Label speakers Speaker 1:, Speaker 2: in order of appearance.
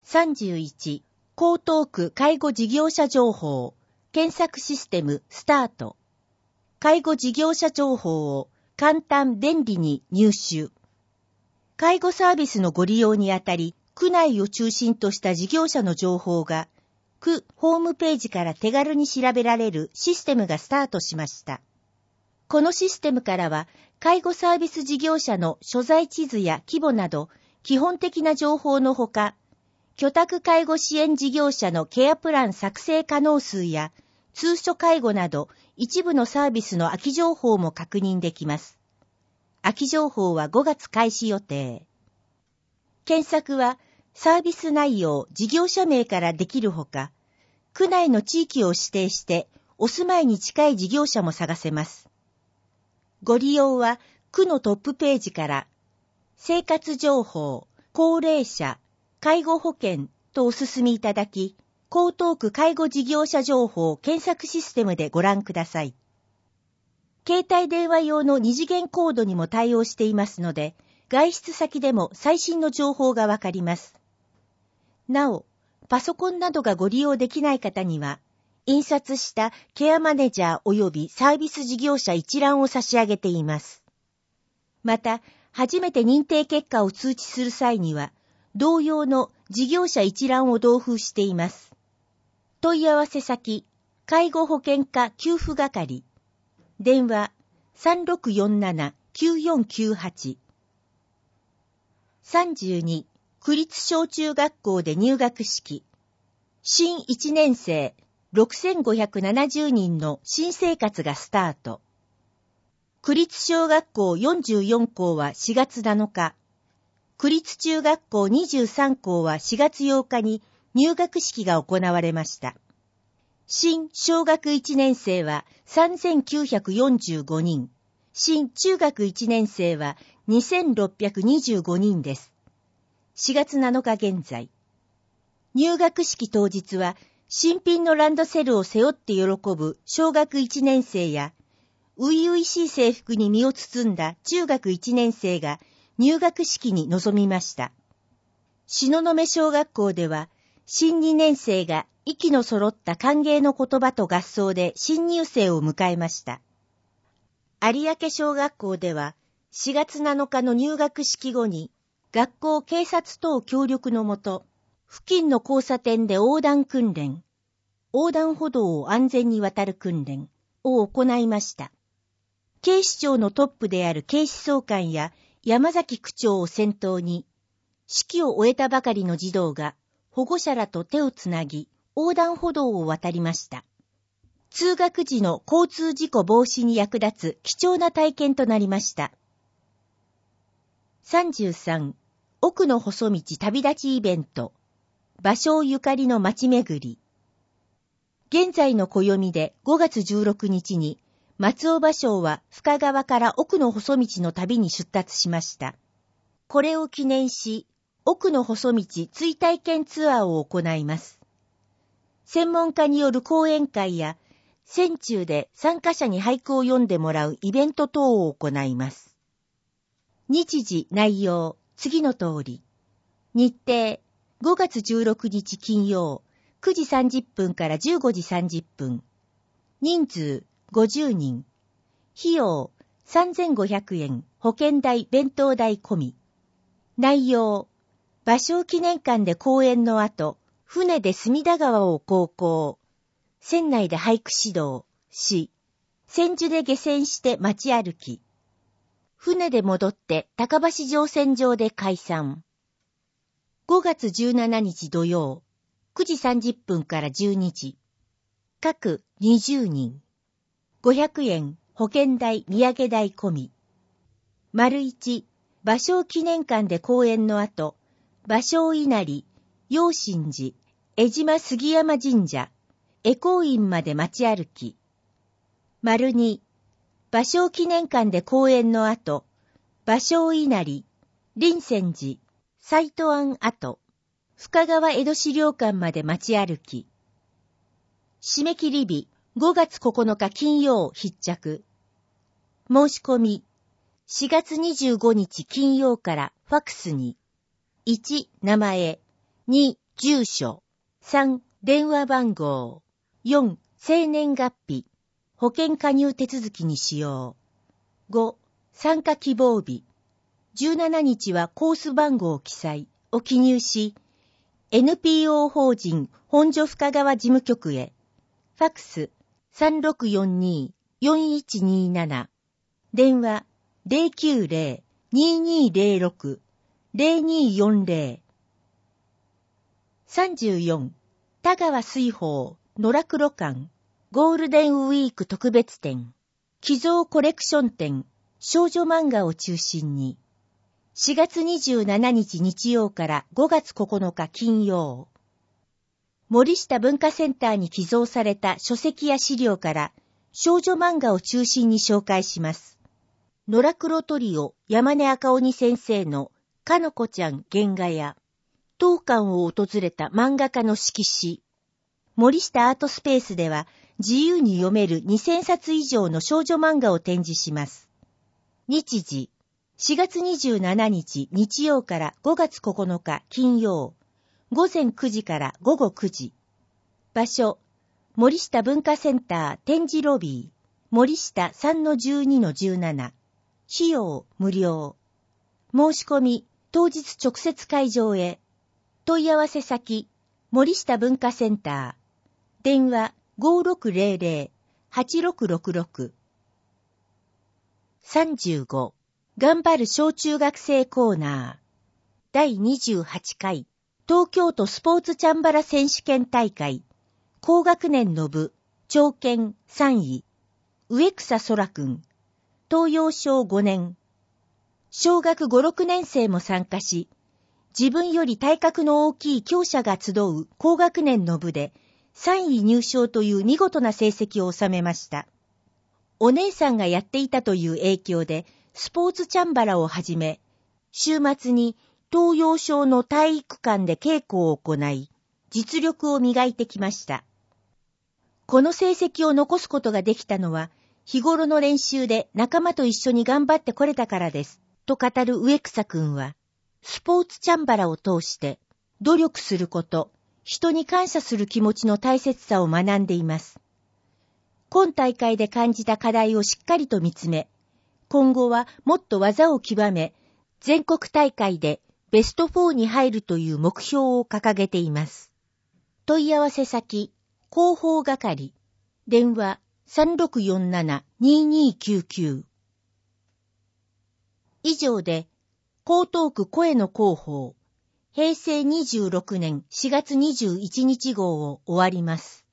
Speaker 1: 31、江東区介護事業者情報、検索システムスタート。介護事業者情報を簡単便利に入手。介護サービスのご利用にあたり、区内を中心とした事業者の情報が、区ホームページから手軽に調べられるシステムがスタートしました。このシステムからは、介護サービス事業者の所在地図や規模など、基本的な情報のほか、居宅介護支援事業者のケアプラン作成可能数や、通所介護など、一部のサービスの空き情報も確認できます。空き情報は5月開始予定。検索は、サービス内容、事業者名からできるほか、区内の地域を指定して、お住まいに近い事業者も探せます。ご利用は、区のトップページから、生活情報、高齢者、介護保険とお進みいただき、江東区介護事業者情報検索システムでご覧ください。携帯電話用の二次元コードにも対応していますので、外出先でも最新の情報がわかります。なお、パソコンなどがご利用できない方には、印刷したケアマネジャー及びサービス事業者一覧を差し上げています。また、初めて認定結果を通知する際には、同様の事業者一覧を同封しています。問い合わせ先、介護保険課給付係。電話、3647-9498。32、区立小中学校で入学式。新1年生、6570人の新生活がスタート。区立小学校44校は4月7日。区立中学校23校は4月8日に入学式が行われました。新小学1年生は3945人、新中学1年生は2625人です。4月7日現在。入学式当日は新品のランドセルを背負って喜ぶ小学1年生や、初々しい制服に身を包んだ中学1年生が入学式に臨みました。東雲小学校では、新2年生が息の揃った歓迎の言葉と合奏で新入生を迎えました。有明小学校では、4月7日の入学式後に、学校警察等協力のもと、付近の交差点で横断訓練、横断歩道を安全に渡る訓練を行いました。警視庁のトップである警視総監や山崎区長を先頭に、式を終えたばかりの児童が保護者らと手をつなぎ、横断歩道を渡りました。通学時の交通事故防止に役立つ貴重な体験となりました。33、奥の細道旅立ちイベント、芭蕉ゆかりの街巡り。現在の暦で5月16日に、松尾芭蕉は深川から奥の細道の旅に出発しました。これを記念し、奥の細道追体験ツアーを行います。専門家による講演会や、船中で参加者に俳句を読んでもらうイベント等を行います。日時内容、次の通り。日程、5月16日金曜、9時30分から15時30分。人数、50人。費用、3500円、保険代、弁当代込み。内容、芭蕉記念館で講演の後、船で隅田川を航行。船内で俳句指導し、船樹で下船して街歩き。船で戻って高橋乗船場で解散。5月17日土曜、9時30分から12時。各20人。500円、保険代、土産代込み。丸1、芭蕉記念館で講演の後、芭蕉稲荷、陽心寺、江島杉山神社、恵光院まで街歩き。丸2、芭蕉記念館で講演の後、芭蕉稲荷、林泉寺、斎藤庵跡、深川江戸資料館まで街歩き。締め切り日、5月9日金曜必着。申し込み、4月25日金曜からファクスに、1、名前、2、 住所。3、電話番号。4、生年月日。保険加入手続きに使用。5、参加希望日。17日はコース番号記載を記入し、NPO 法人本所深川事務局へ。ファックス 3642-4127。電話 090-2206-0240。34、田川水宝野良黒館ゴールデンウィーク特別展寄贈コレクション展少女漫画を中心に4月27日日曜から5月9日金曜。森下文化センターに寄贈された書籍や資料から少女漫画を中心に紹介します。野良黒トリオ山根赤鬼先生のかのこちゃん原画や当館を訪れた漫画家の色紙。森下アートスペースでは自由に読める2000冊以上の少女漫画を展示します。日時、4月27日日曜から5月9日金曜、午前9時から午後9時。場所、森下文化センター展示ロビー、森下 3-12-17。費用無料。申し込み、当日直接会場へ。問い合わせ先、森下文化センター。電話 5600-8666。35、頑張る小中学生コーナー。第28回、東京都スポーツチャンバラ選手権大会。高学年の部、長堅3位。植草空くん。東洋小5年。小学5、6年生も参加し、自分より体格の大きい強者が集う高学年の部で3位入賞という見事な成績を収めました。お姉さんがやっていたという影響でスポーツチャンバラをはじめ、週末に東洋小の体育館で稽古を行い、実力を磨いてきました。この成績を残すことができたのは、日頃の練習で仲間と一緒に頑張ってこれたからです、と語る植草くんは、スポーツチャンバラを通して、努力すること、人に感謝する気持ちの大切さを学んでいます。今大会で感じた課題をしっかりと見つめ、今後はもっと技を極め、全国大会でベスト4に入るという目標を掲げています。問い合わせ先、広報係、電話 3647-2299。以上で、江東区声の広報、平成26年4月21日号を終わります。